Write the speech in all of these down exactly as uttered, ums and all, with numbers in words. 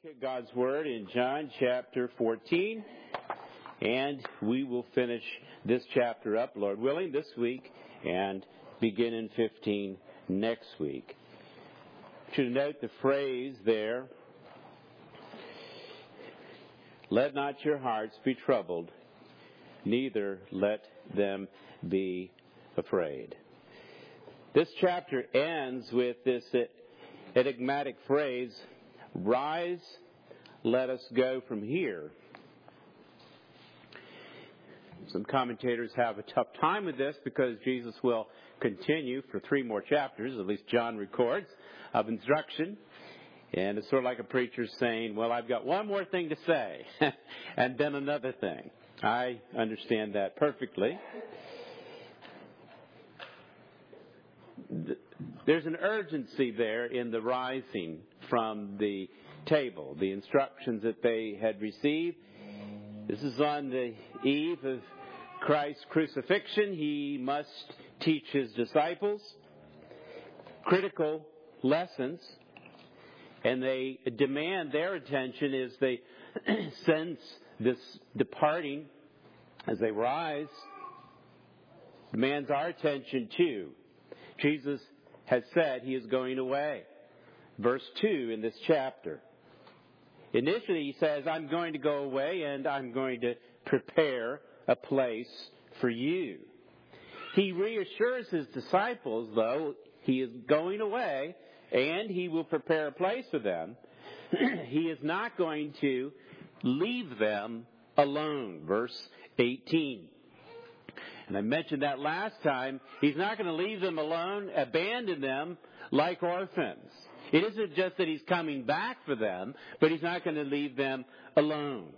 at God's Word in John chapter fourteen, and we will finish this chapter up, Lord willing, this week, and begin in fifteen next week. To note the phrase there, let not your hearts be troubled, neither let them be afraid. This chapter ends with this enigmatic phrase, rise, let us go from here. Some commentators have a tough time with this because Jesus will continue for three more chapters, at least John records, of instruction. And it's sort of like a preacher saying, well, I've got one more thing to say, and then another thing. I understand that perfectly. There's an urgency there in the rising from the table, the instructions that they had received. This is on the eve of Christ's crucifixion. He must teach his disciples critical lessons, and they demand their attention as they sense this departing, as they rise, demands our attention too. Jesus has said he is going away. Verse two in this chapter. Initially he says, I'm going to go away and I'm going to prepare a place for you. He reassures his disciples, though, he is going away and he will prepare a place for them. He is not going to leave them alone. Verse eighteen. And I mentioned that last time. He's not going to leave them alone, abandon them like orphans. It isn't just that he's coming back for them, but he's not going to leave them alone.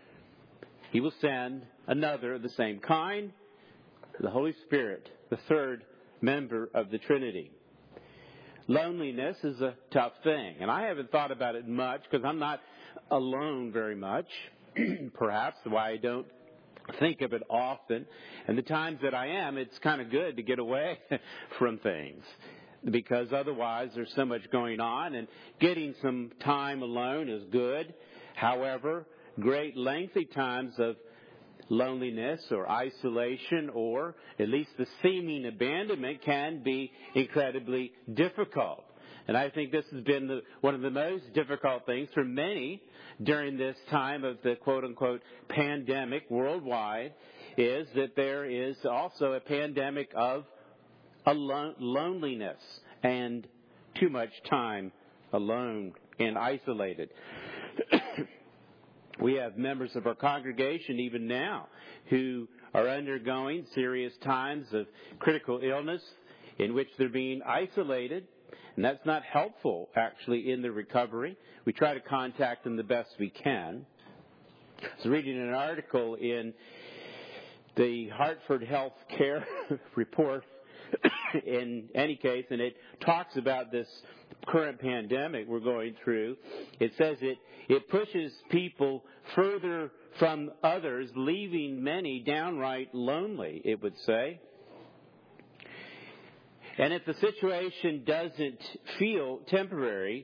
He will send another of the same kind, the Holy Spirit, the third member of the Trinity. Loneliness is a tough thing, and I haven't thought about it much because I'm not alone very much. Perhaps why I don't think of it often. And the times that I am, it's kind of good to get away from things, because otherwise there's so much going on, and getting some time alone is good. However, great lengthy times of loneliness or isolation, or at least the seeming abandonment, can be incredibly difficult. And I think this has been the, one of the most difficult things for many during this time of the quote-unquote pandemic worldwide, is that there is also a pandemic of alone, loneliness and too much time alone and isolated. We have members of our congregation even now who are undergoing serious times of critical illness in which they're being isolated. And that's not helpful, actually, in the recovery. We try to contact them the best we can. I was reading an article in the Hartford Health Care Report, in any case, and it talks about this current pandemic we're going through. It says it, it pushes people further from others, leaving many downright lonely, it would say. And if the situation doesn't feel temporary,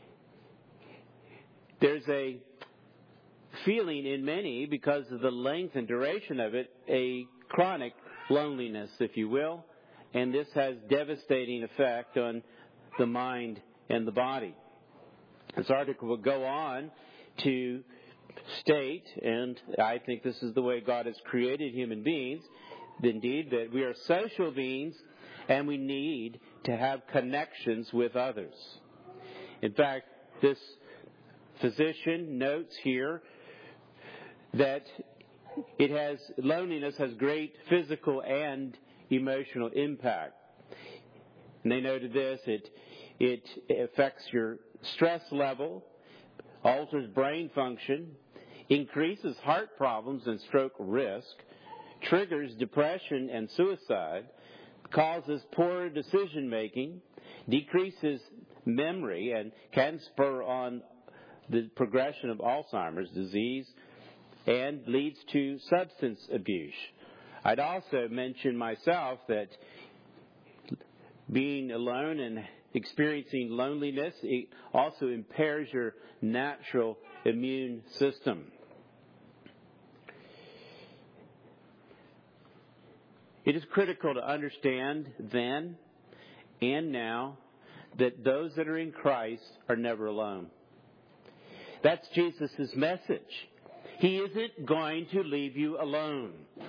there's a feeling in many, because of the length and duration of it, a chronic loneliness, if you will. And this has devastating effect on the mind and the body. This article will go on to state, and I think this is the way God has created human beings, indeed, that we are social beings, and we need to have connections with others. In fact, this physician notes here that it has, loneliness has great physical and emotional impact. And they noted this, it, it affects your stress level, alters brain function, increases heart problems and stroke risk, triggers depression and suicide, causes poor decision making, decreases memory, and can spur on the progression of Alzheimer's disease, and leads to substance abuse. I'd also mention myself that being alone and experiencing loneliness. It also impairs your natural immune system. It is critical to understand then and now that those that are in Christ are never alone. That's Jesus' message. He isn't going to leave you alone.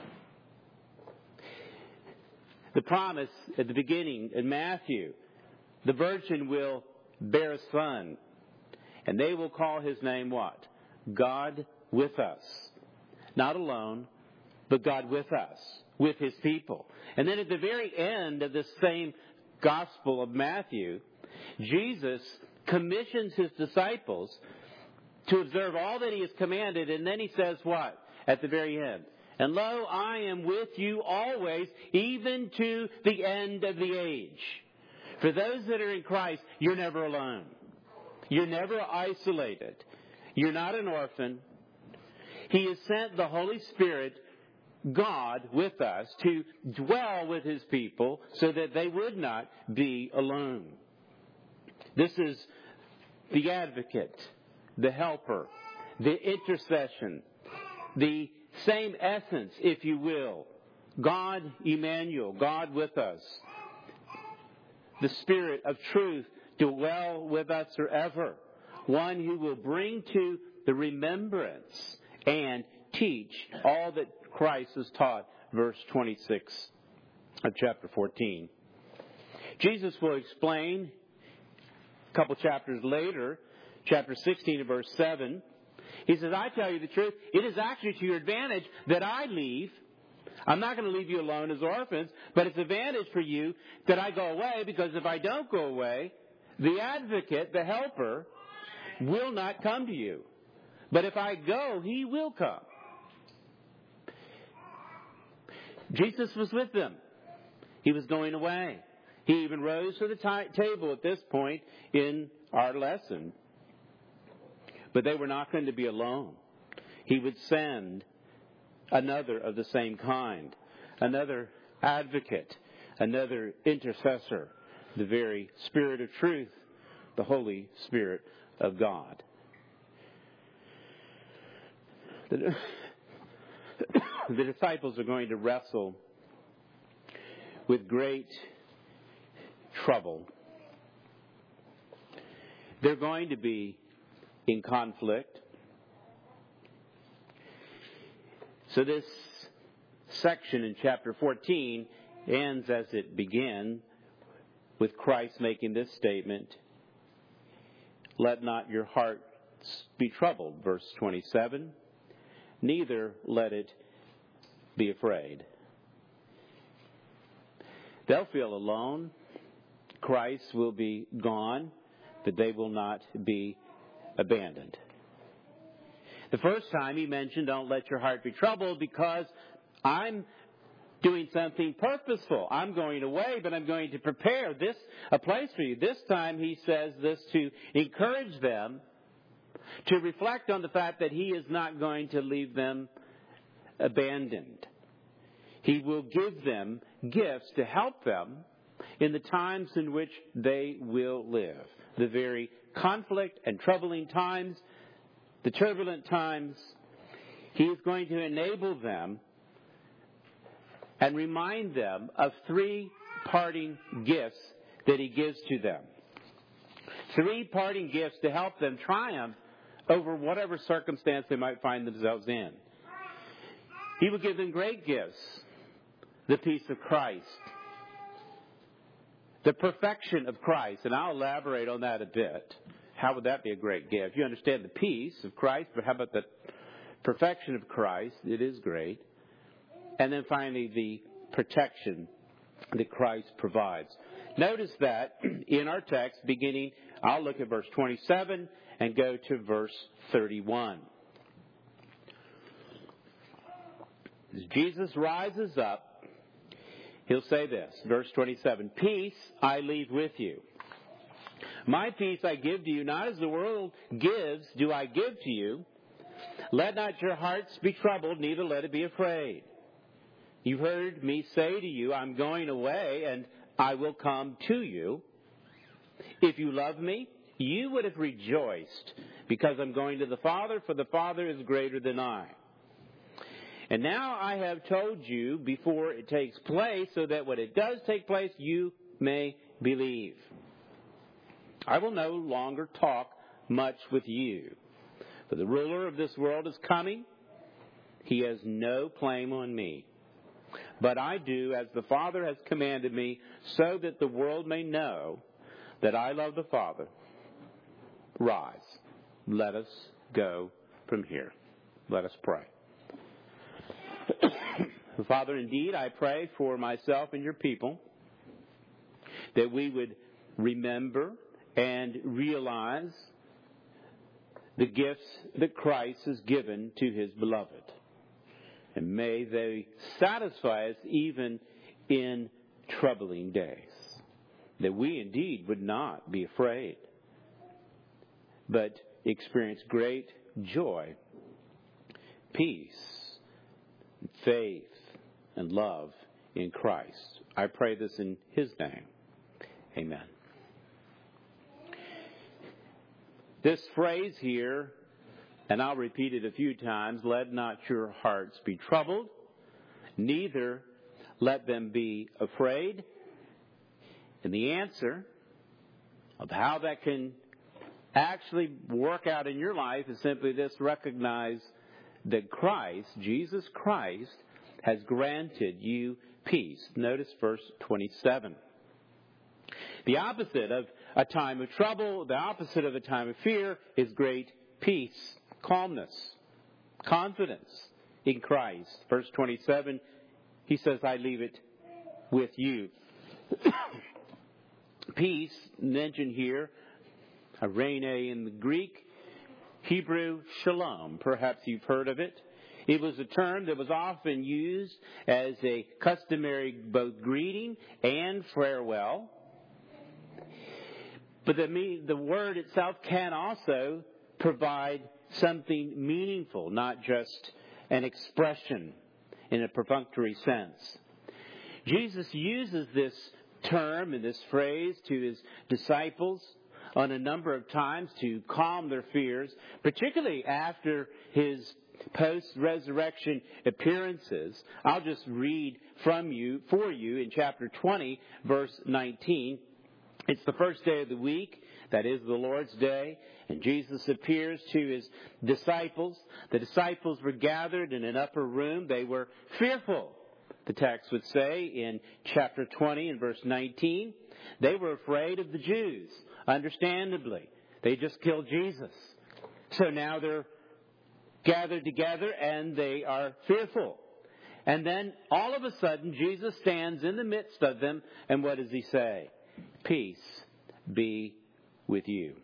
The promise at the beginning in Matthew, the virgin will bear a son, and they will call his name what? God with us. Not alone, but God with us, with his people. And then at the very end of this same Gospel of Matthew, Jesus commissions his disciples to observe all that he has commanded, and then he says what? At the very end. And lo, I am with you always, even to the end of the age. For those that are in Christ, you're never alone. You're never isolated. You're not an orphan. He has sent the Holy Spirit, God, with us to dwell with his people so that they would not be alone. This is the advocate, the helper, the intercession, the same essence, if you will. God Emmanuel, God with us. The Spirit of truth dwell with us forever. One who will bring to the remembrance and teach all that Christ has taught. Verse twenty-six of chapter fourteen. Jesus will explain a couple chapters later, chapter sixteen and verse seven. He says, I tell you the truth, it is actually to your advantage that I leave. I'm not going to leave you alone as orphans, but it's advantage for you that I go away, because if I don't go away, the advocate, the helper, will not come to you. But if I go, he will come. Jesus was with them. He was going away. He even rose to the t- table at this point in our lesson. But they were not going to be alone. He would send another of the same kind, another advocate, another intercessor, the very Spirit of truth, the Holy Spirit of God. The, the disciples are going to wrestle with great trouble. They're going to be in conflict. So this section in chapter fourteen ends as it began, with Christ making this statement, let not your hearts be troubled, verse twenty-seven, neither let it be afraid. They'll feel alone. Christ will be gone, but they will not be abandoned. The first time he mentioned, don't let your heart be troubled, because I'm doing something purposeful. I'm going away, but I'm going to prepare this a place for you. This time he says this to encourage them to reflect on the fact that he is not going to leave them abandoned. He will give them gifts to help them in the times in which they will live. The very conflict and troubling times, the turbulent times, he is going to enable them and remind them of three parting gifts that he gives to them. Three parting gifts to help them triumph over whatever circumstance they might find themselves in. He will give them great gifts. The peace of Christ. The perfection of Christ. And I'll elaborate on that a bit. How would that be a great gift? You understand the peace of Christ, but how about the perfection of Christ? It is great. And then finally, the protection that Christ provides. Notice that in our text, beginning, I'll look at verse twenty-seven and go to verse thirty-one. As Jesus rises up, he'll say this, verse twenty-seven, peace I leave with you. My peace I give to you, not as the world gives, do I give to you. Let not your hearts be troubled, neither let it be afraid. You've heard me say to you, I'm going away, and I will come to you. If you love me, you would have rejoiced, because I'm going to the Father, for the Father is greater than I. And now I have told you before it takes place, so that when it does take place, you may believe. I will no longer talk much with you, for the ruler of this world is coming. He has no claim on me. But I do as the Father has commanded me, so that the world may know that I love the Father. Rise, let us go from here. Let us pray. Father, indeed, I pray for myself and your people that we would remember and realize the gifts that Christ has given to his beloved. And may they satisfy us even in troubling days. That we indeed would not be afraid, but experience great joy, peace, faith, and love in Christ. I pray this in his name. Amen. This phrase here, and I'll repeat it a few times, let not your hearts be troubled, neither let them be afraid. And the answer of how that can actually work out in your life is simply this: recognize that Christ, Jesus Christ, has granted you peace. Notice verse twenty-seven. The opposite of a time of trouble, the opposite of a time of fear, is great peace, calmness, confidence in Christ. Verse twenty-seven, he says, I leave it with you. Peace, mentioned here, eirene in the Greek, Hebrew, shalom. Perhaps you've heard of it. It was a term that was often used as a customary both greeting and farewell. But the, the word itself can also provide something meaningful, not just an expression in a perfunctory sense. Jesus uses this term and this phrase to his disciples on a number of times to calm their fears, particularly after his post-resurrection appearances. I'll just read from you, for you, in chapter twenty, verse nineteen. It's the first day of the week, that is the Lord's Day, and Jesus appears to his disciples. The disciples were gathered in an upper room. They were fearful, the text would say in chapter twenty and verse nineteen. They were afraid of the Jews, understandably. They just killed Jesus. So now they're gathered together and they are fearful. And then all of a sudden Jesus stands in the midst of them, and what does he say? Peace be with you.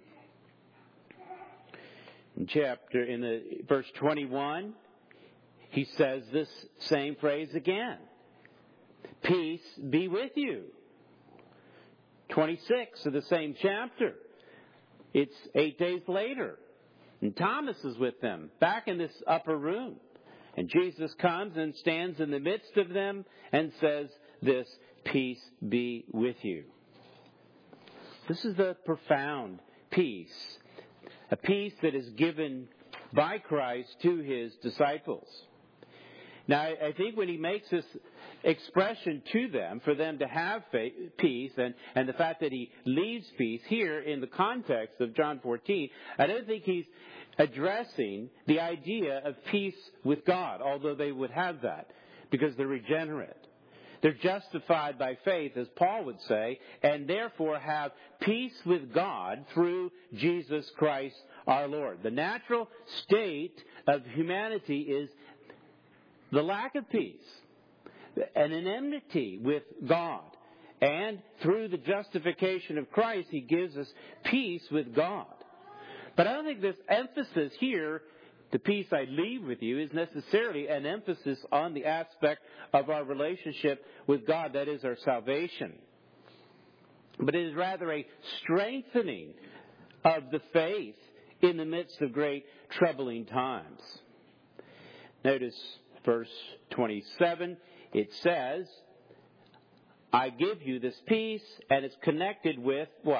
In chapter, in the verse twenty-one, he says this same phrase again. Peace be with you. twenty-six of the same chapter. It's eight days later. And Thomas is with them, back in this upper room. And Jesus comes and stands in the midst of them and says this, peace be with you. This is the profound peace, a peace that is given by Christ to his disciples. Now, I think when he makes this expression to them, for them to have faith, peace, and, and the fact that he leaves peace here in the context of John fourteen, I don't think he's addressing the idea of peace with God, although they would have that, because they're regenerate. They're justified by faith, as Paul would say, and therefore have peace with God through Jesus Christ our Lord. The natural state of humanity is the lack of peace, and an enmity with God. And through the justification of Christ, he gives us peace with God. But I don't think this emphasis here, the peace I leave with you, is necessarily an emphasis on the aspect of our relationship with God, that is our salvation. But it is rather a strengthening of the faith in the midst of great troubling times. Notice verse twenty-seven, it says, I give you this peace, and it's connected with what?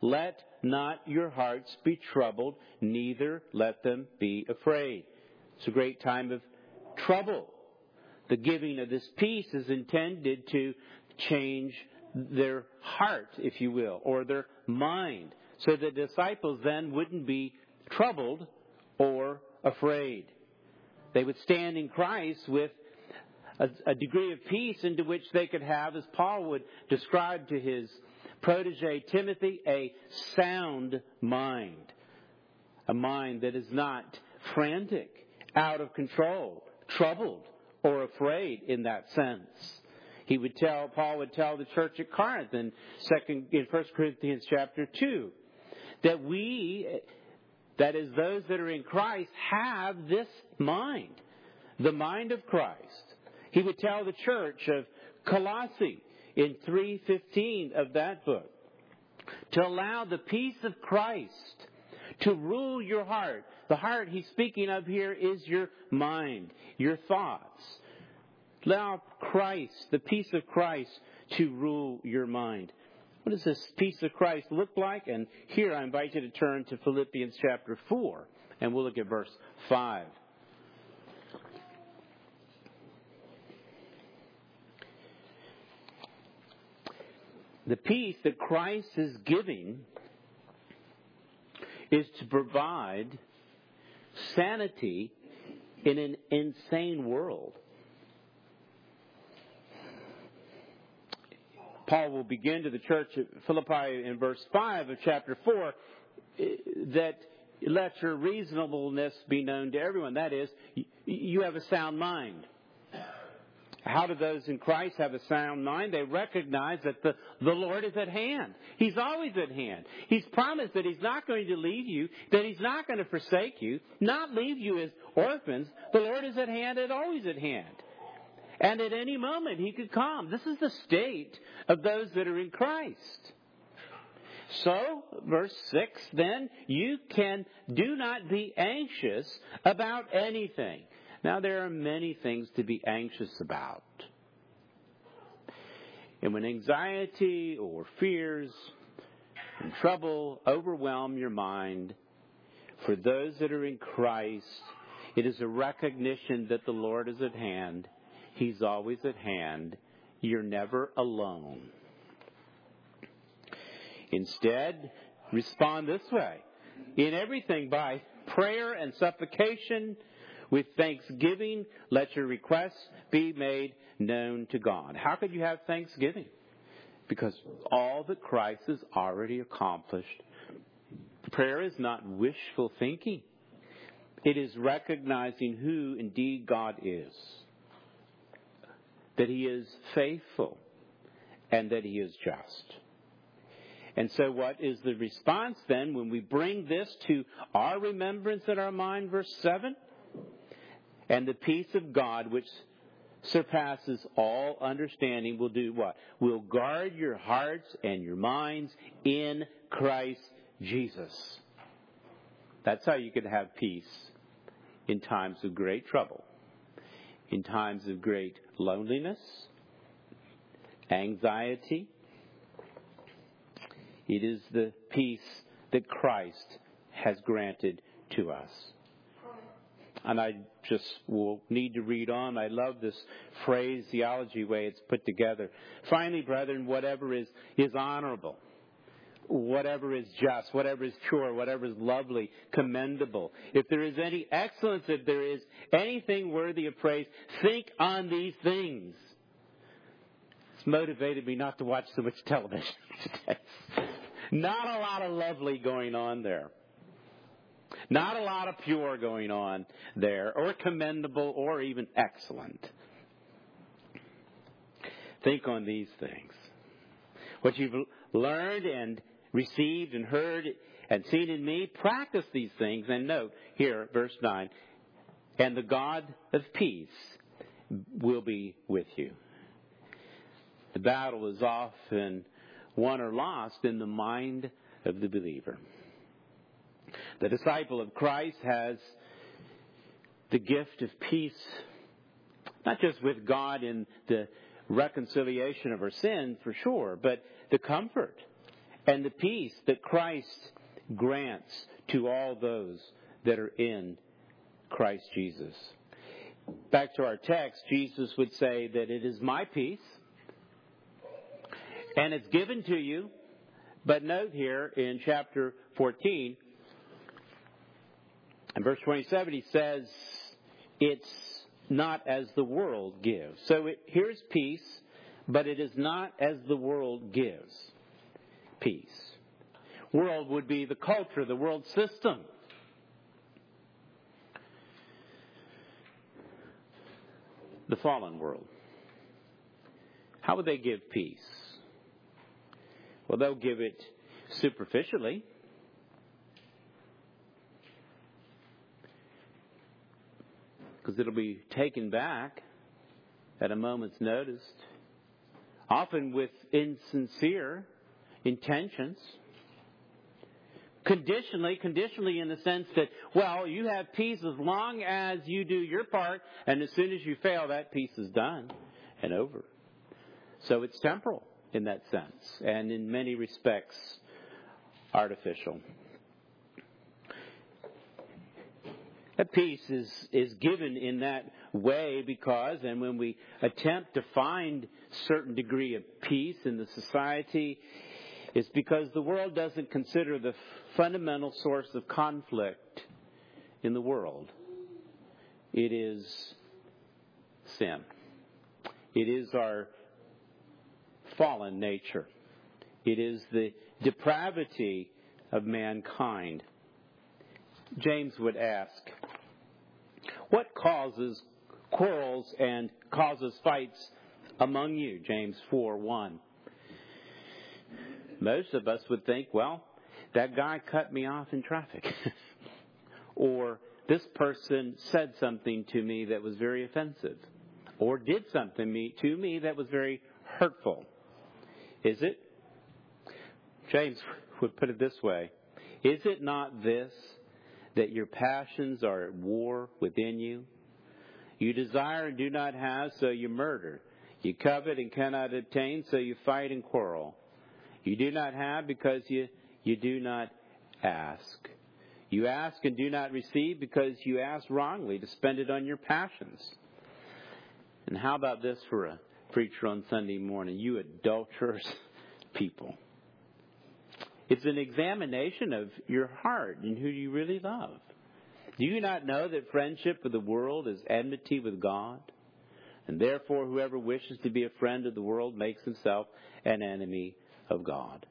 let not your hearts be troubled, neither let them be afraid. It's a great time of trouble. The giving of this peace is intended to change their heart, if you will, or their mind, so the disciples then wouldn't be troubled or afraid. They would stand in Christ with a, a degree of peace into which they could have, as Paul would describe to his protege Timothy, a sound mind. A mind that is not frantic, out of control, troubled, or afraid in that sense. He would tell, Paul would tell the church at Corinth in second in First Corinthians chapter two, that we, that is those that are in Christ, have this mind, the mind of Christ. He would tell the church of Colossae in three fifteen of that book to allow the peace of Christ to rule your heart. The heart he's speaking of here is your mind, your thoughts. Allow Christ, the peace of Christ, to rule your mind. What does this peace of Christ look like? And here I invite you to turn to Philippians chapter four, and we'll look at verse five. The peace that Christ is giving is to provide sanity in an insane world. Paul will begin to the church at Philippi in verse five of chapter four that let your reasonableness be known to everyone. That is, you have a sound mind. How do those in Christ have a sound mind? They recognize that the, the Lord is at hand. He's always at hand. He's promised that He's not going to leave you, that He's not going to forsake you, not leave you as orphans. The Lord is at hand and always at hand. And at any moment He could come. This is the state of those that are in Christ. So, verse six, then, you can do not be anxious about anything. Now, there are many things to be anxious about. And when anxiety or fears and trouble overwhelm your mind, for those that are in Christ, it is a recognition that the Lord is at hand. He's always at hand. You're never alone. Instead, respond this way. In everything, by prayer and supplication, with thanksgiving, let your requests be made known to God. How could you have thanksgiving? Because all that Christ has already accomplished. Prayer is not wishful thinking. It is recognizing who indeed God is. That He is faithful and that He is just. And so what is the response then when we bring this to our remembrance in our mind, verse seven? And the peace of God, which surpasses all understanding, will do what? Will guard your hearts and your minds in Christ Jesus. That's how you can have peace in times of great trouble, in times of great loneliness, anxiety. It is the peace that Christ has granted to us. And I just will need to read on. I love this phraseology way it's put together. Finally, brethren, whatever is, is honorable, whatever is just, whatever is pure, whatever is lovely, commendable, if there is any excellence, if there is anything worthy of praise, think on these things. It's motivated me not to watch so much television today. Not a lot of lovely going on there. Not a lot of pure going on there, or commendable, or even excellent. Think on these things. What you've learned and received and heard and seen in me, practice these things. And note here, verse nine, and the God of peace will be with you. The battle is often won or lost in the mind of the believer. The disciple of Christ has the gift of peace, not just with God in the reconciliation of our sin, for sure, but the comfort and the peace that Christ grants to all those that are in Christ Jesus. Back to our text, Jesus would say that it is my peace, and it's given to you. But note here in chapter fourteen, in verse twenty-seven, he says, it's not as the world gives. So it, here's peace, but it is not as the world gives peace. World would be the culture, the world system. The fallen world. How would they give peace? Well, they'll give it superficially. Because it'll be taken back at a moment's notice, often with insincere intentions. Conditionally, conditionally in the sense that, well, you have peace as long as you do your part, and as soon as you fail, that peace is done and over. So it's temporal in that sense, and in many respects, artificial. That peace is, is given in that way because, and when we attempt to find certain degree of peace in the society, it's because the world doesn't consider the fundamental source of conflict in the world. It is sin. It is our fallen nature. It is the depravity of mankind. James would ask, what causes quarrels and causes fights among you? James four one. Most of us would think, well, that guy cut me off in traffic. Or this person said something to me that was very offensive. Or did something to me that was very hurtful. Is it? James would put it this way. Is it not this, that your passions are at war within you? You desire and do not have, so you murder. You covet and cannot obtain, so you fight and quarrel. You do not have because you, you do not ask. You ask and do not receive because you ask wrongly to spend it on your passions. And how about this for a preacher on Sunday morning? You adulterous people. It's an examination of your heart and who you really love. Do you not know that friendship with the world is enmity with God? And therefore, whoever wishes to be a friend of the world makes himself an enemy of God.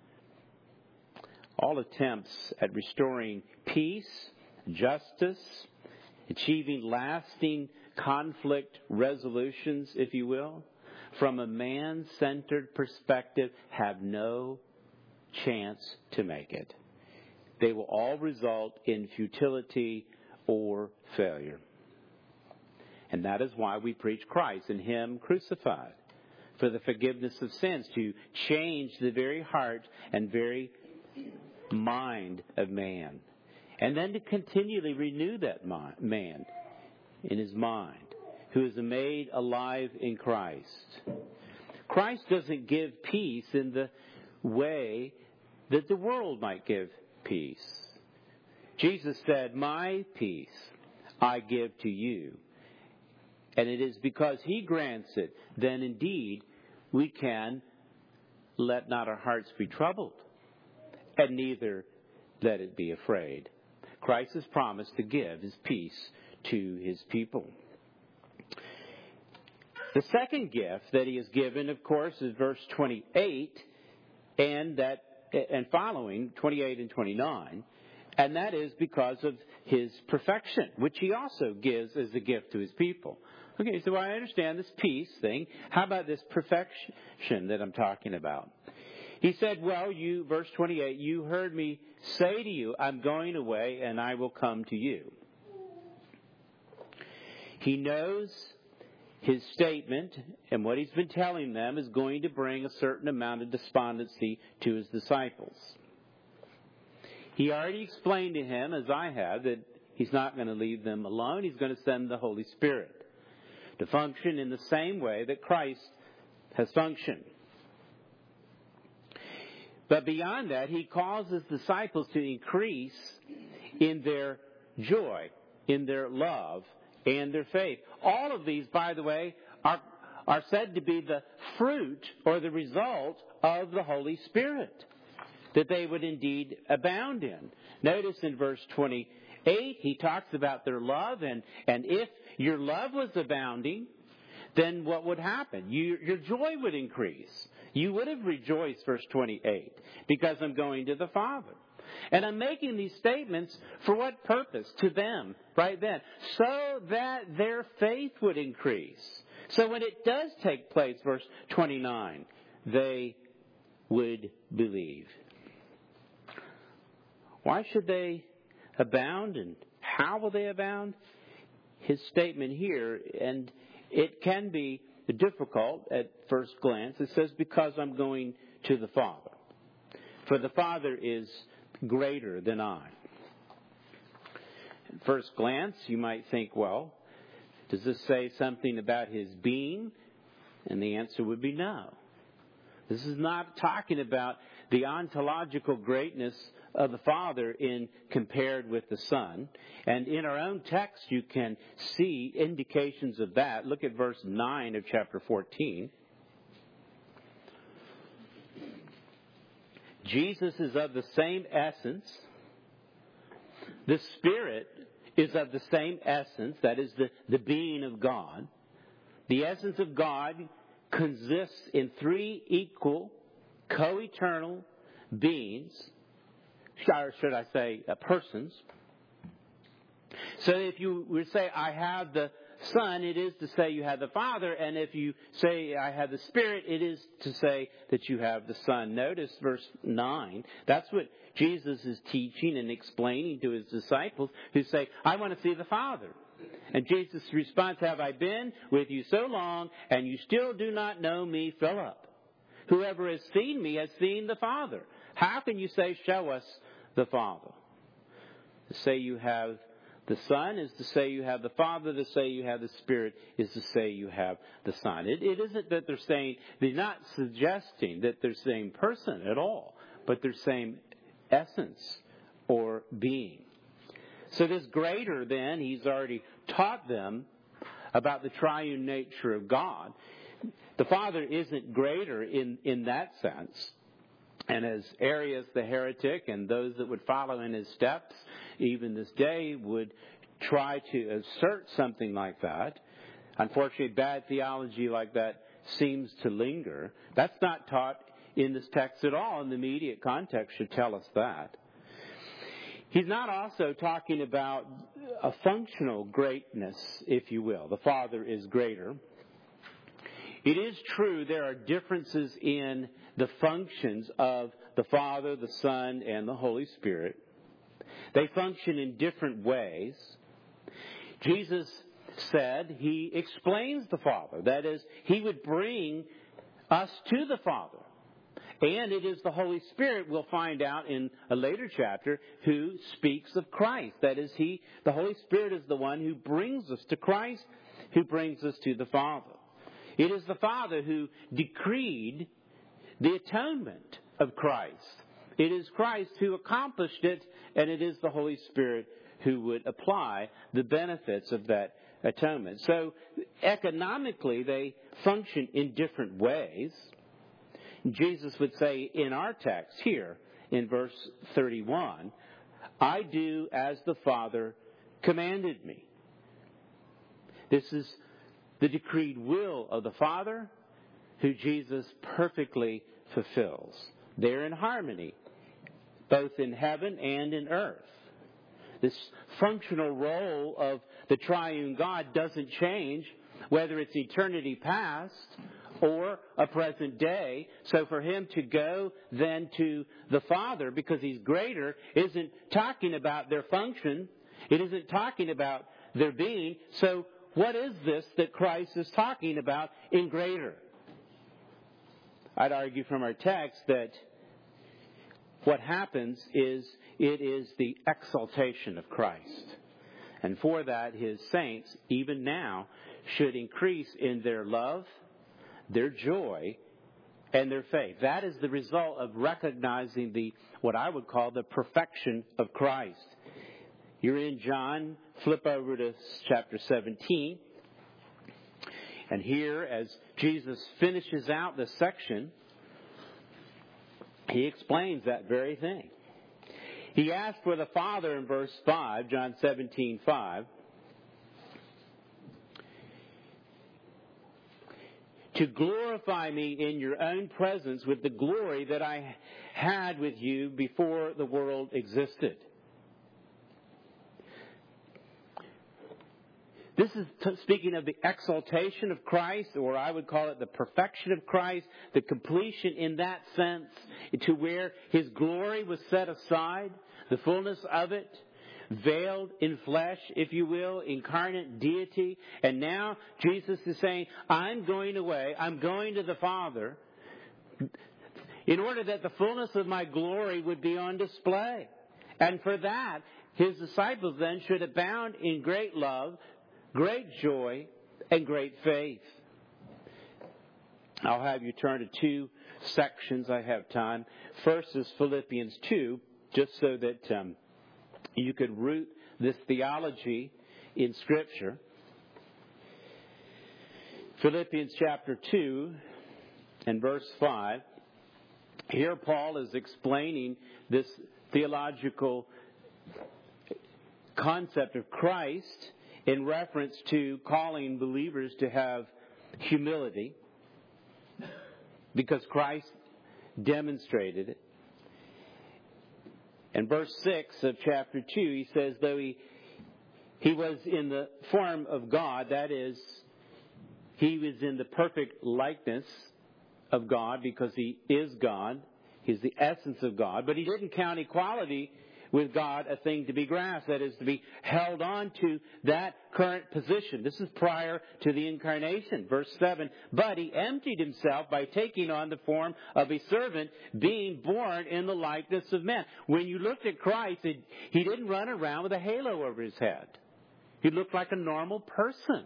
All attempts at restoring peace, justice, achieving lasting conflict resolutions, if you will, from a man-centered perspective have no chance to make it. They will all result in futility or failure. And that is why we preach Christ and Him crucified, for the forgiveness of sins, to change the very heart and very mind of man. And then to continually renew that man in his mind, who is made alive in Christ. Christ doesn't give peace in the way that the world might give peace. Jesus said, my peace I give to you. And it is because He grants it, then indeed we can let not our hearts be troubled, and neither let it be afraid. Christ has promised to give His peace to His people. The second gift that He has given, of course, is verse twenty-eight and that and following, twenty-eight and twenty-nine, and that is because of His perfection, which He also gives as a gift to His people. Okay, so I understand this peace thing. How about this perfection that I'm talking about? He said, well, you, verse twenty-eight, you heard me say to you, I'm going away and I will come to you. He knows his statement and what he's been telling them is going to bring a certain amount of despondency to his disciples. He already explained to him, as I have, that he's not going to leave them alone. He's going to send the Holy Spirit to function in the same way that Christ has functioned. But beyond that, he calls his disciples to increase in their joy, in their love, and their faith. All of these, by the way, are, are said to be the fruit or the result of the Holy Spirit, that they would indeed abound in. Notice in verse twenty-eight, he talks about their love, and, and if your love was abounding, then what would happen? You, your joy would increase. You would have rejoiced, verse twenty-eight, because I'm going to the Father. And I'm making these statements for what purpose? To them, right then. So that their faith would increase. So when it does take place, verse twenty-nine, they would believe. Why should they abound, and how will they abound? His statement here, and it can be difficult at first glance. It says, because I'm going to the Father. For the Father is greater than I. At first glance, you might think, well, does this say something about his being? And the answer would be no. This is not talking about the ontological greatness of the Father in compared with the Son. And in our own text, you can see indications of that. Look at verse nine of chapter fourteen. Jesus is of the same essence. The Spirit is of the same essence. That is the, the being of God. The essence of God consists in three equal, co-eternal beings, or should I say uh, persons. So if you would say, I have the Son, it is to say you have the Father. And if you say, I have the Spirit, it is to say that you have the Son. Notice verse nine. That's what Jesus is teaching and explaining to his disciples who say, I want to see the Father. And Jesus' response, have I been with you so long, and you still do not know me, Philip? Whoever has seen me has seen the Father. How can you say, show us the Father? To say you have the Son is to say you have the Father. To say you have the Spirit is to say you have the Son. It, it isn't that they're saying, they're not suggesting that they're the same person at all, but they're same essence or being. So this greater then, he's already taught them about the triune nature of God. The Father isn't greater in, in that sense. And as Arius the heretic and those that would follow in his steps, even this day, would try to assert something like that, unfortunately, bad theology like that seems to linger. That's not taught in this text at all, and the immediate context should tell us that. He's not also talking about a functional greatness, if you will. The Father is greater. It is true there are differences in the functions of the Father, the Son, and the Holy Spirit. They function in different ways. Jesus said he explains the Father. That is, he would bring us to the Father. And it is the Holy Spirit, we'll find out in a later chapter, who speaks of Christ. That is, he, the Holy Spirit is the one who brings us to Christ, who brings us to the Father. It is the Father who decreed the atonement of Christ. It is Christ who accomplished it, and it is the Holy Spirit who would apply the benefits of that atonement. So, economically, they function in different ways. Jesus would say in our text here, in verse thirty-one, I do as the Father commanded me. This is the decreed will of the Father, who Jesus perfectly fulfills. They're in harmony, both in heaven and in earth. This functional role of the triune God doesn't change, whether it's eternity past or a present day. So for him to go then to the Father, because he's greater, isn't talking about their function. It isn't talking about their being. So what is this that Christ is talking about in greater? I'd argue from our text that what happens is it is the exaltation of Christ. And for that, his saints, even now, should increase in their love, their joy, and their faith. That is the result of recognizing the, what I would call the perfection of Christ. You're in John, flip over to chapter seventeen. And here, as Jesus finishes out this section, he explains that very thing. He asked for the Father in verse five, John seventeen five, to glorify me in your own presence with the glory that I had with you before the world existed. This is t- speaking of the exaltation of Christ, or I would call it the perfection of Christ, the completion in that sense, to where His glory was set aside, the fullness of it, veiled in flesh, if you will, incarnate deity. And now Jesus is saying, I'm going away, I'm going to the Father, in order that the fullness of my glory would be on display. And for that, His disciples then should abound in great love, great joy, and great faith. I'll have you turn to two sections. I have time. First is Philippians two, just so that um, you could root this theology in Scripture. Philippians chapter two and verse five. Here Paul is explaining this theological concept of Christ in reference to calling believers to have humility, because Christ demonstrated it. In verse six of chapter two, he says, though he, he was in the form of God, that is, he was in the perfect likeness of God because he is God. He's the essence of God. But he didn't count equality with God a thing to be grasped, that is, to be held on to that current position. This is prior to the incarnation. Verse seven, but he emptied himself by taking on the form of a servant, being born in the likeness of men. When you looked at Christ, it, he didn't run around with a halo over his head. He looked like a normal person.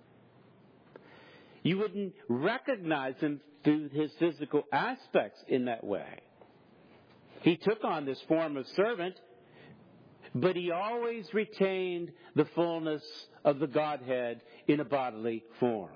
You wouldn't recognize him through his physical aspects in that way. He took on this form of servant, but he always retained the fullness of the Godhead in a bodily form.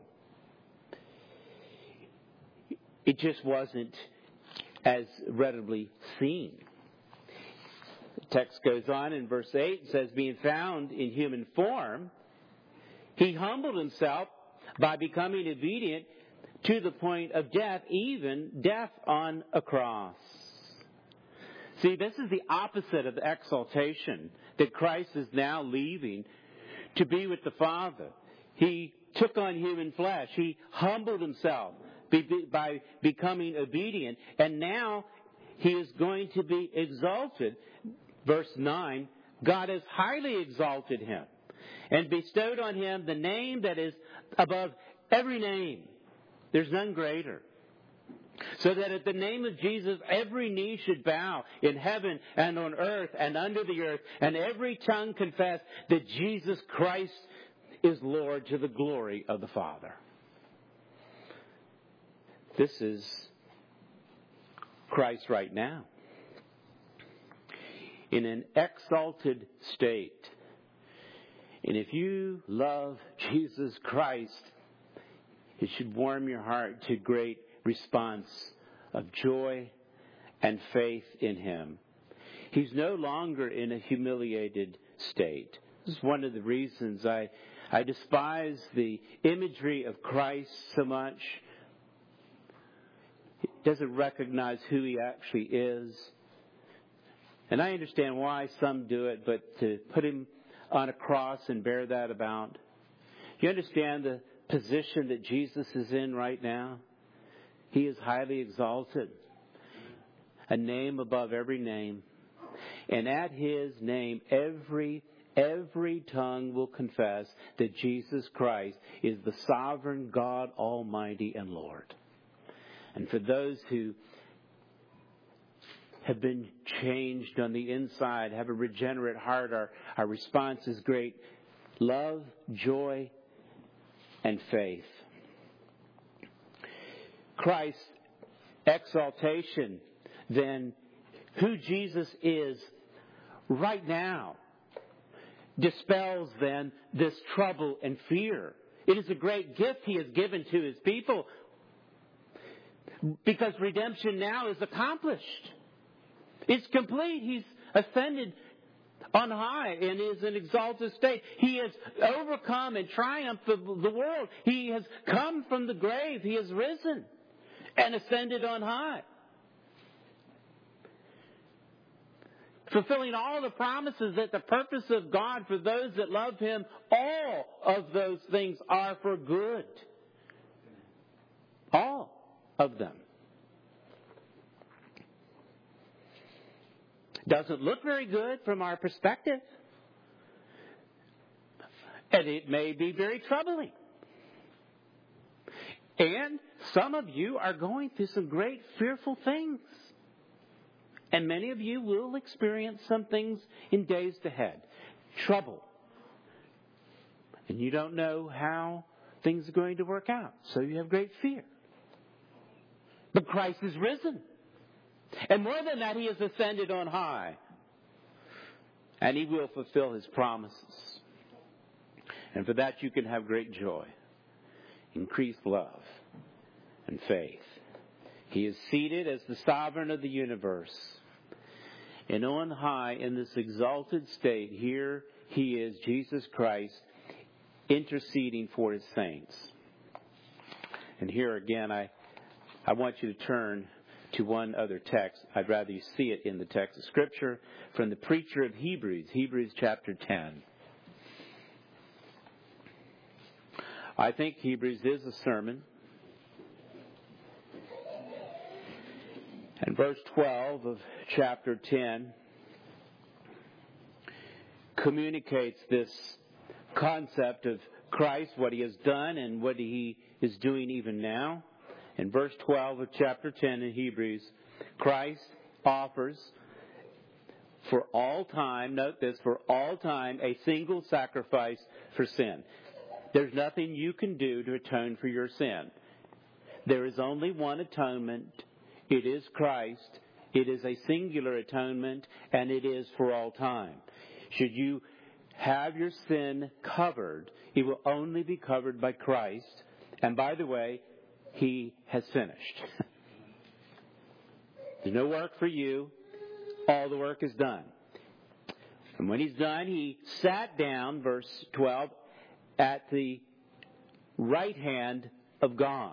It just wasn't as readily seen. The text goes on in verse eight, and says, being found in human form, he humbled himself by becoming obedient to the point of death, even death on a cross. See, this is the opposite of the exaltation that Christ is now leaving to be with the Father. He took on human flesh. He humbled himself by becoming obedient. And now he is going to be exalted. Verse nine, God has highly exalted him and bestowed on him the name that is above every name. There's none greater. So that at the name of Jesus, every knee should bow in heaven and on earth and under the earth, and every tongue confess that Jesus Christ is Lord, to the glory of the Father. This is Christ right now, in an exalted state. And if you love Jesus Christ, it should warm your heart to great response of joy and faith in Him. He's no longer in a humiliated state. This is one of the reasons I, I despise the imagery of Christ so much. He doesn't recognize who He actually is. And I understand why some do it, but to put Him on a cross and bear that about. You understand the position that Jesus is in right now? He is highly exalted, a name above every name. And at His name, every, every tongue will confess that Jesus Christ is the sovereign God Almighty and Lord. And for those who have been changed on the inside, have a regenerate heart, our, our response is great love, joy, and faith. Christ exaltation, then who Jesus is right now dispels then this trouble and fear. It is a great gift He has given to His people because redemption now is accomplished. It's complete. He's ascended on high and is in exalted state. He has overcome and triumphed the, the world. He has come from the grave. He has risen and ascended on high, fulfilling all the promises that the purpose of God for those that love Him, all of those things are for good. All of them. Doesn't look very good from our perspective. And it may be very troubling. And some of you are going through some great fearful things. And many of you will experience some things in days ahead. Trouble. And you don't know how things are going to work out. So you have great fear. But Christ is risen. And more than that, He has ascended on high. And He will fulfill His promises. And for that you can have great joy, increased love, and faith. He is seated as the sovereign of the universe. And on high in this exalted state, here He is, Jesus Christ, interceding for His saints. And here again, I, I want you to turn to one other text. I'd rather you see it in the text of Scripture from the preacher of Hebrews, Hebrews chapter ten. I think Hebrews is a sermon. And verse twelve of chapter ten communicates this concept of Christ, what He has done and what He is doing even now. In verse twelve of chapter ten in Hebrews, Christ offers for all time, note this, for all time, a single sacrifice for sin. There's nothing you can do to atone for your sin. There is only one atonement. It is Christ. It is a singular atonement, and it is for all time. Should you have your sin covered, it will only be covered by Christ. And by the way, He has finished. There's no work for you. All the work is done. And when He's done, He sat down, verse twelve, at the right hand of God.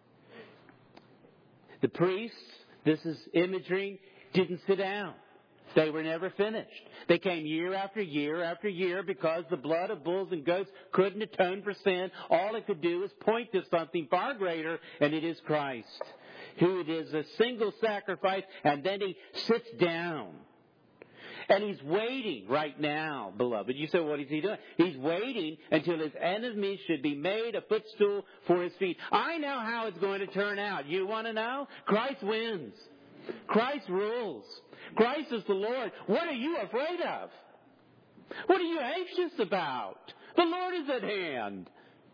The priests, this is imagery, didn't sit down. They were never finished. They came year after year after year because the blood of bulls and goats couldn't atone for sin. All it could do is point to something far greater, and it is Christ, who it is a single sacrifice, and then He sits down. And He's waiting right now, beloved. You say, what is He doing? He's waiting until His enemies should be made a footstool for His feet. I know how it's going to turn out. You want to know? Christ wins. Christ rules. Christ is the Lord. What are you afraid of? What are you anxious about? The Lord is at hand.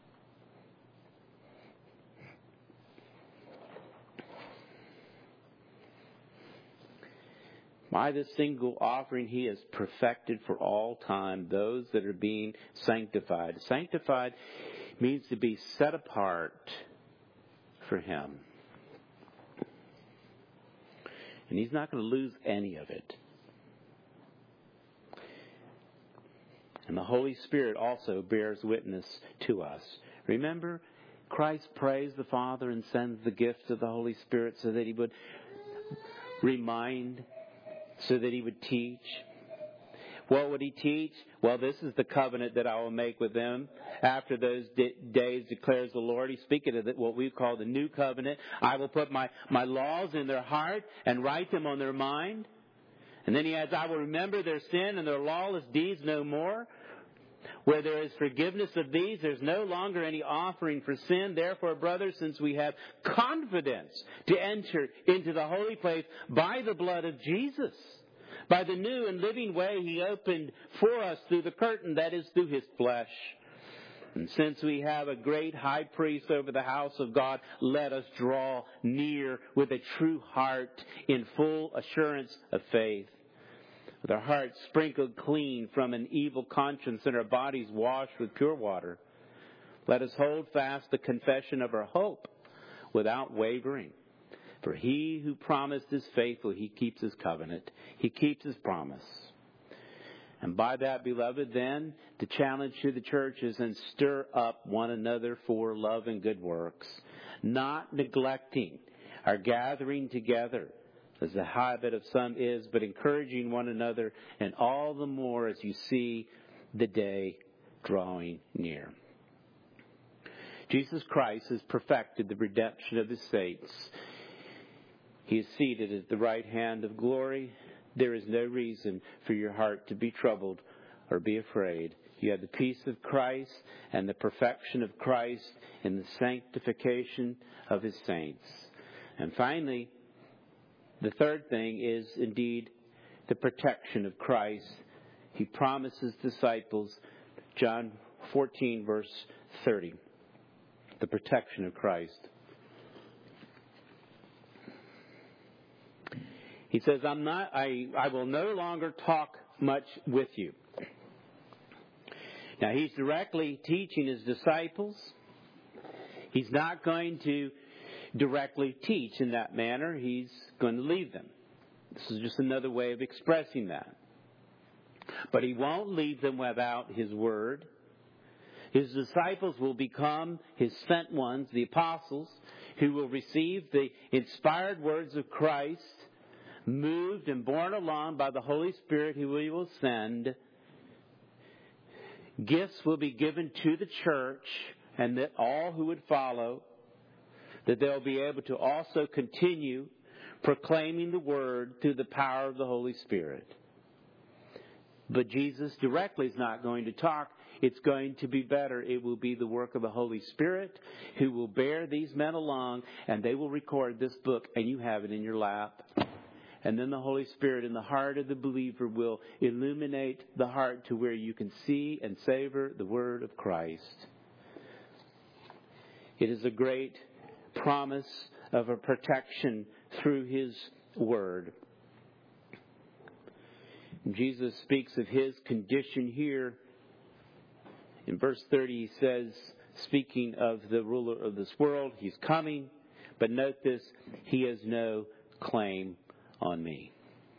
By this single offering, He has perfected for all time those that are being sanctified. Sanctified means to be set apart for Him. And He's not going to lose any of it. And the Holy Spirit also bears witness to us. Remember, Christ prays the Father and sends the gift of the Holy Spirit so that He would remind, so that He would teach. What would He teach? Well, this is the covenant that I will make with them after those d- days, declares the Lord. He's speaking of what we call the new covenant. I will put my, my laws in their heart and write them on their mind. And then He adds, I will remember their sin and their lawless deeds no more. Where there is forgiveness of these, there's no longer any offering for sin. Therefore, brothers, since we have confidence to enter into the holy place by the blood of Jesus, by the new and living way He opened for us through the curtain, that is, through His flesh. And since we have a great high priest over the house of God, let us draw near with a true heart in full assurance of faith, with our hearts sprinkled clean from an evil conscience and our bodies washed with pure water. Let us hold fast the confession of our hope without wavering. For he who promised is faithful. He keeps his covenant. He keeps his promise. And by that, beloved, then, the challenge to the church is and stir up one another for love and good works, not neglecting our gathering together, as the habit of some is, but encouraging one another, and all the more as you see the day drawing near. Jesus Christ has perfected the redemption of his saints. He is seated at the right hand of glory. There is no reason for your heart to be troubled or be afraid. You have the peace of Christ and the perfection of Christ in the sanctification of his saints. And finally, the third thing is indeed the protection of Christ. He promises disciples, John fourteen, verse thirty, the protection of Christ. He says, I'm not, I, I will no longer talk much with you. Now, he's directly teaching his disciples. He's not going to directly teach in that manner. He's going to leave them. This is just another way of expressing that. But he won't leave them without his word. His disciples will become his sent ones, the apostles, who will receive the inspired words of Christ, moved and borne along by the Holy Spirit who he will send. Gifts will be given to the church, and that all who would follow, that they'll be able to also continue proclaiming the word through the power of the Holy Spirit. But Jesus directly is not going to talk. It's going to be better. It will be the work of the Holy Spirit who will bear these men along, and they will record this book, and you have it in your lap. And then the Holy Spirit in the heart of the believer will illuminate the heart to where you can see and savor the word of Christ. It is a great promise of a protection through his word. Jesus speaks of his condition here. In verse thirty, he says, speaking of the ruler of this world, he's coming. But note this, he has no claim on me.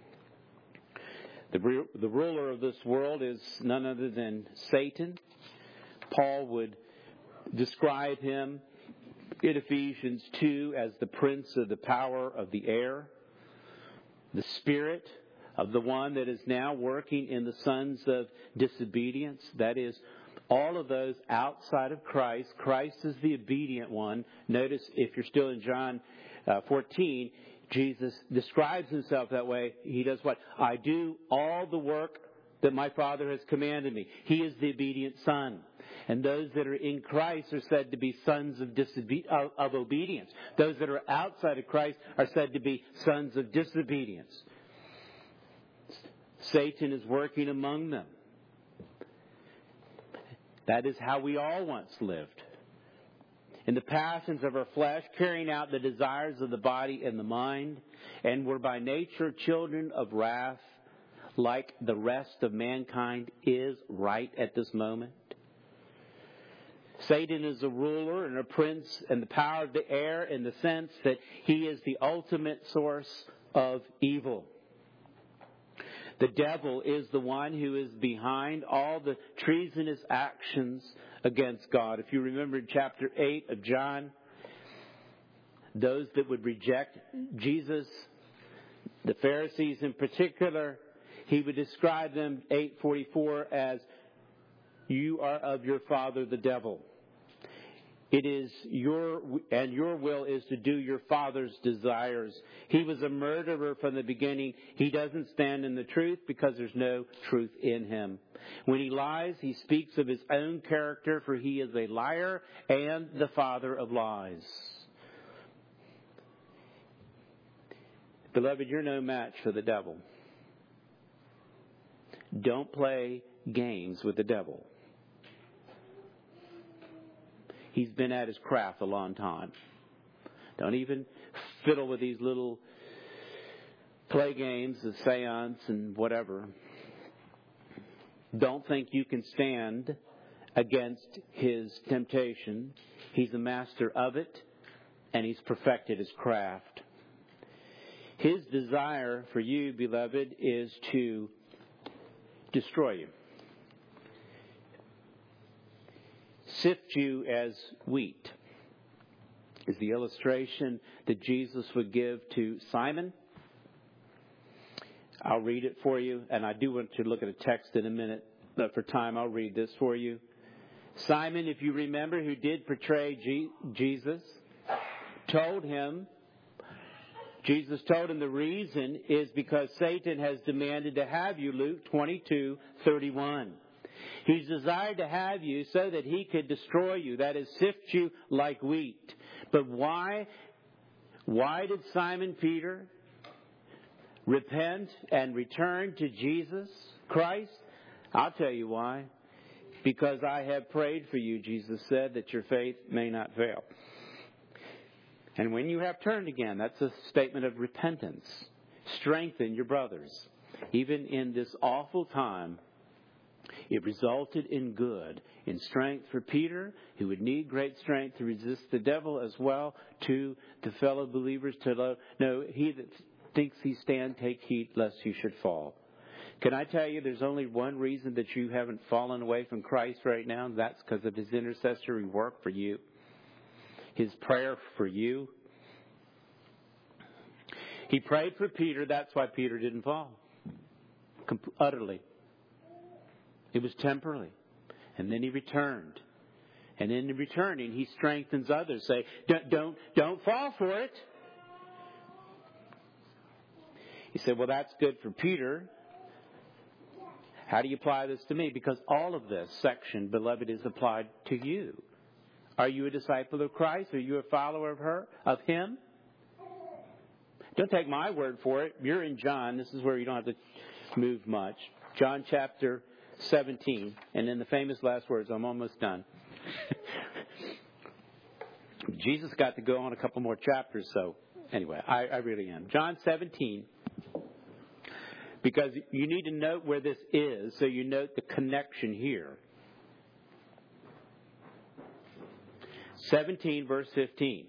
The, the ruler of this world is none other than Satan. Paul would describe him in Ephesians two as the prince of the power of the air, the spirit of the one that is now working in the sons of disobedience. That is, all of those outside of Christ. Christ is the obedient one. Notice if you're still in John uh, fourteen, Jesus describes himself that way. He does what? I do all the work that my Father has commanded me. He is the obedient Son. And those that are in Christ are said to be sons of, disobe- of, of obedience. Those that are outside of Christ are said to be sons of disobedience. Satan is working among them. That is how we all once lived. In the passions of our flesh, carrying out the desires of the body and the mind, and were by nature children of wrath, like the rest of mankind is right at this moment. Satan is a ruler and a prince and the power of the air in the sense that he is the ultimate source of evil. The devil is the one who is behind all the treasonous actions against God. If you remember in chapter eight of John, those that would reject Jesus, the Pharisees in particular, he would describe them, eight forty-four, as you are of your father the devil. It is your, and your will is to do your father's desires. He was a murderer from the beginning. He doesn't stand in the truth because there's no truth in him. When he lies, he speaks of his own character, for he is a liar and the father of lies. Beloved, you're no match for the devil. Don't play games with the devil. he's been at his craft a long time. Don't even fiddle with these little play games, the seance and whatever. Don't think you can stand against his temptation. He's the master of it, and he's perfected his craft. His desire for you, beloved, is to destroy you. Sift you as wheat is the illustration that Jesus would give to Simon. I'll read it for you, and I do want to look at a text in a minute, but for time I'll read this for you. Simon, if you remember, who did betray G- Jesus, told him, Jesus told him the reason is because Satan has demanded to have you, Luke twenty-two thirty-one. He's desired to have you so that he could destroy you, that is, sift you like wheat. But why? Why did Simon Peter repent and return to Jesus Christ? I'll tell you why. Because I have prayed for you, Jesus said, that your faith may not fail. And when you have turned again, that's a statement of repentance. Strengthen your brothers. Even in this awful time, it resulted in good, in strength for Peter, who would need great strength to resist the devil, as well to the fellow believers to know, he that thinks he stand, take heed lest you should fall. Can I tell you there's only one reason that you haven't fallen away from Christ right now, and that's because of his intercessory work for you. His prayer for you. He prayed for Peter, that's why Peter didn't fall. Utterly. It was temporarily. And then he returned. And in returning, he strengthens others. Say, don't, don't, don't fall for it. He said, well, that's good for Peter. How do you apply this to me? Because all of this section, beloved, is applied to you. Are you a disciple of Christ? Are you a follower of her, of him? Don't take my word for it. You're in John. This is where you don't have to move much. John chapter seventeen. And in the famous last words, I'm almost done. Jesus got to go on a couple more chapters, so anyway, I, I really am. John seventeen. Because you need to note where this is, so you note the connection here. seventeen, verse fifteen.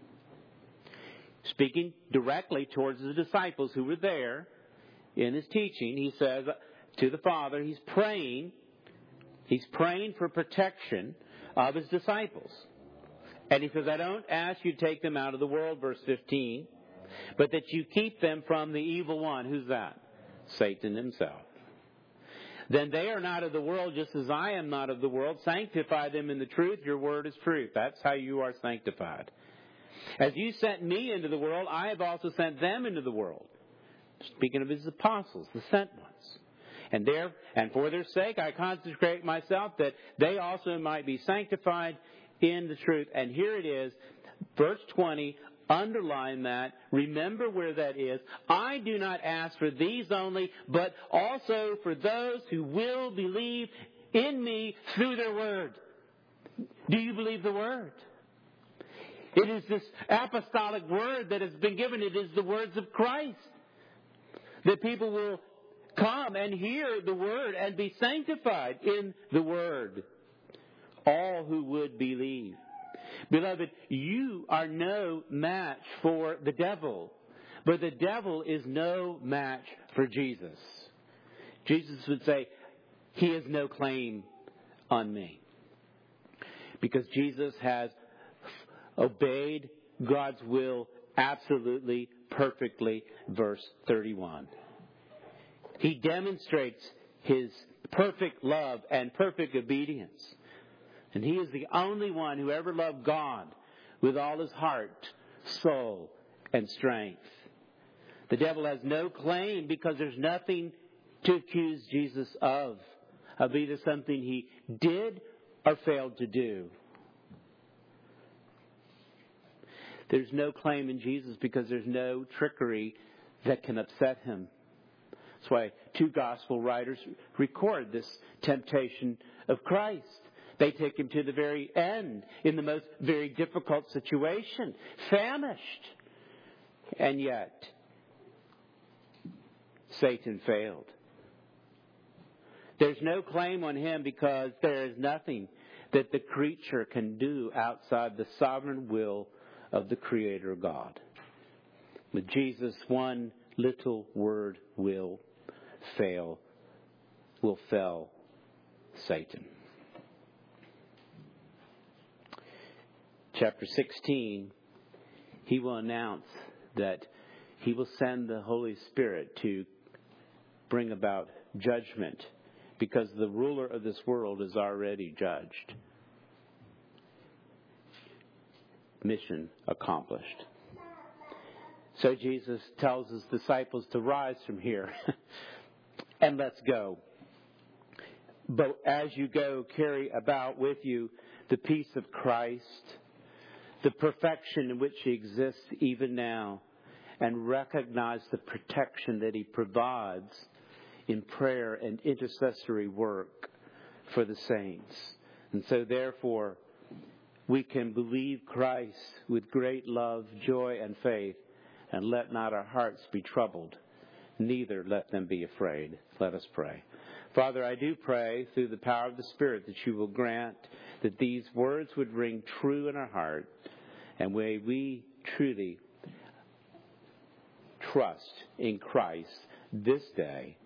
Speaking directly towards the disciples who were there in his teaching, he says to the Father, he's praying, he's praying for protection of his disciples. And he says, I don't ask you to take them out of the world, verse fifteen, but that you keep them from the evil one. Who's that? Satan himself. Then they are not of the world, just as I am not of the world. Sanctify them in the truth. Your word is truth. That's how you are sanctified. As you sent me into the world, I have also sent them into the world. Speaking of his apostles, the sent ones. And there, and for their sake, I consecrate myself, that they also might be sanctified in the truth. And here it is, verse twenty. Underline that. Remember where that is. I do not ask for these only, but also for those who will believe in me through their word. Do you believe the word? It is this apostolic word that has been given. It is the words of Christ. That people will come and hear the word and be sanctified in the word. All who would believe. Beloved, you are no match for the devil. But the devil is no match for Jesus. Jesus would say, he has no claim on me. Because Jesus has obeyed God's will absolutely, perfectly, verse thirty-one. He demonstrates his perfect love and perfect obedience. And he is the only one who ever loved God with all his heart, soul, and strength. The devil has no claim because there's nothing to accuse Jesus of, of either something he did or failed to do. There's no claim in Jesus because there's no trickery that can upset him. That's why two gospel writers record this temptation of Christ. They take him to the very end in the most very difficult situation, famished. And yet, Satan failed. There's no claim on him because there is nothing that the creature can do outside the sovereign will of the Creator God. With Jesus, one little word will fail, will fell Satan. Chapter sixteen, he will announce that he will send the Holy Spirit to bring about judgment, because the ruler of this world is already judged. Mission accomplished. So Jesus tells his disciples to rise from here and let's go. But as you go, carry about with you the peace of Christ, the perfection in which he exists even now, and recognize the protection that he provides in prayer and intercessory work for the saints. And so therefore, we can believe Christ with great love, joy, and faith, and let not our hearts be troubled, neither let them be afraid. Let us pray. Father, I do pray through the power of the Spirit that you will grant that these words would ring true in our heart, and may we truly trust in Christ this day